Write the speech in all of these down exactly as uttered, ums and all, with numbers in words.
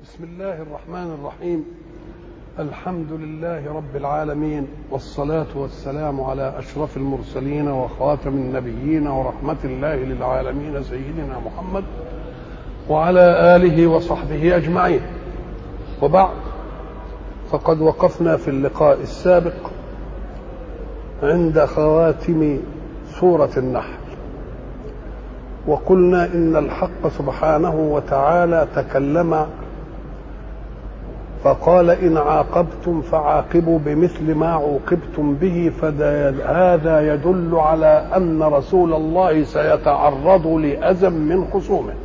بسم الله الرحمن الرحيم. الحمد لله رب العالمين، والصلاة والسلام على أشرف المرسلين وخاتم النبيين ورحمة الله للعالمين سيدنا محمد وعلى آله وصحبه أجمعين. وبعد، فقد وقفنا في اللقاء السابق عند خواتم سورة النحل، وقلنا إن الحق سبحانه وتعالى تكلم فقال: إن عاقبتم فعاقبوا بمثل ما عوقبتم به، فهذا يدل على أن رسول الله سيتعرض لأذى من خصومه.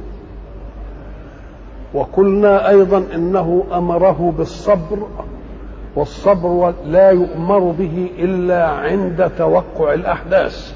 وقلنا أيضا إنه أمره بالصبر، والصبر لا يؤمر به إلا عند توقع الأحداث.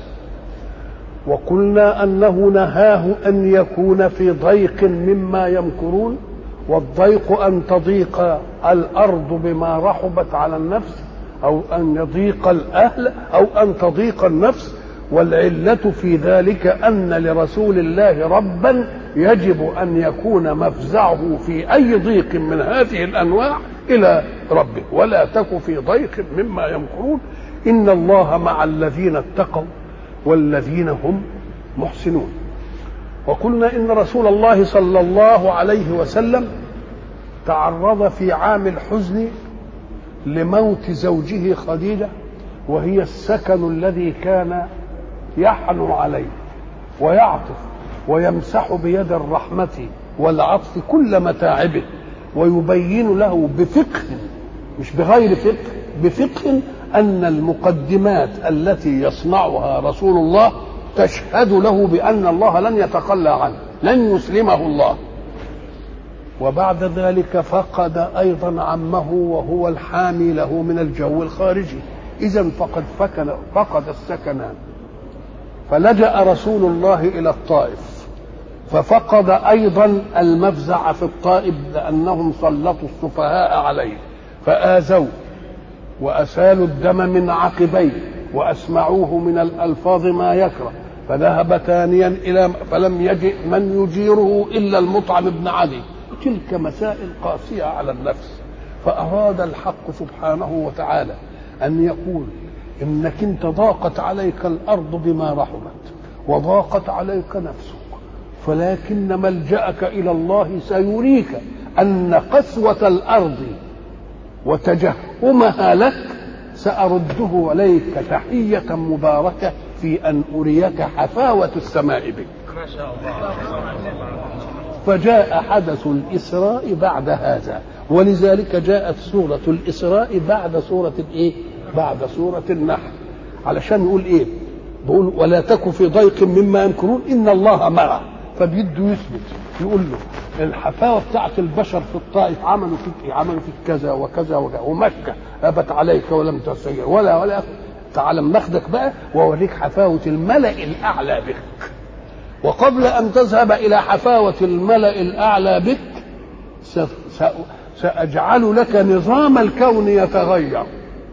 وقلنا أنه نهاه أن يكون في ضيق مما يمكرون، والضيق أن تضيق الأرض بما رحبت على النفس، أو أن يضيق الأهل، أو أن تضيق النفس. والعلة في ذلك أن لرسول الله ربا يجب أن يكون مفزعه في أي ضيق من هذه الأنواع إلى ربه. ولا تك في ضيق مما يمكرون، إن الله مع الذين اتقوا والذين هم محسنون. وقلنا إن رسول الله صلى الله عليه وسلم تعرض في عام الحزن لموت زوجه خديجة، وهي السكن الذي كان يحنو عليه ويعطف ويمسح بيد الرحمة والعطف كل متاعبه، ويبين له بفقه، مش بغير فقه، بفقه، أن المقدمات التي يصنعها رسول الله تشهد له بأن الله لن يتخلى عنه، لن يسلمه الله. وبعد ذلك فقد أيضا عمه وهو الحامي له من الجو الخارجي، إذن فقد فقد السكنان. فلجأ رسول الله إلى الطائف، ففقد أيضا المفزع في الطائف، لأنهم سلطوا السفهاء عليه فآذوه وأسالوا الدم من عقبيه وأسمعوه من الألفاظ ما يكره، فذهب ثانيا إلى فلم يجئ من يجيره إلا المطعم بن عدي. تلك مسائل قاسية على النفس. فأراد الحق سبحانه وتعالى أن يقول: إنك انت ضاقت عليك الأرض بما رحبت وضاقت عليك نفسك، فلكن ملجأك إلى الله سيريك أن قسوة الأرض وتجهمها لك سأرده عليك تحية مباركة في أن أريك حفاوة السماء بك. ما شاء الله. فجاء حدث الإسراء بعد هذا، ولذلك جاءت سورة الإسراء بعد سورة الإيه؟ بعد سورة النحل، علشان يقول إيه؟ بيقول: ولا تك في ضيق مما يمكرون إن الله معه. فبيده يثبت، يقول له الحفاوة بتاعت البشر في الطائف عملوا فيك إيه؟ عملوا فيك كذا وكذا وكذا، ومكة أبت عليك ولم تسير ولا ولا تعال ماخدك بقى وأوريك حفاوة الملأ الأعلى بك. وقبل أن تذهب إلى حفاوة الملأ الأعلى بك سأجعل لك نظام الكون يتغير.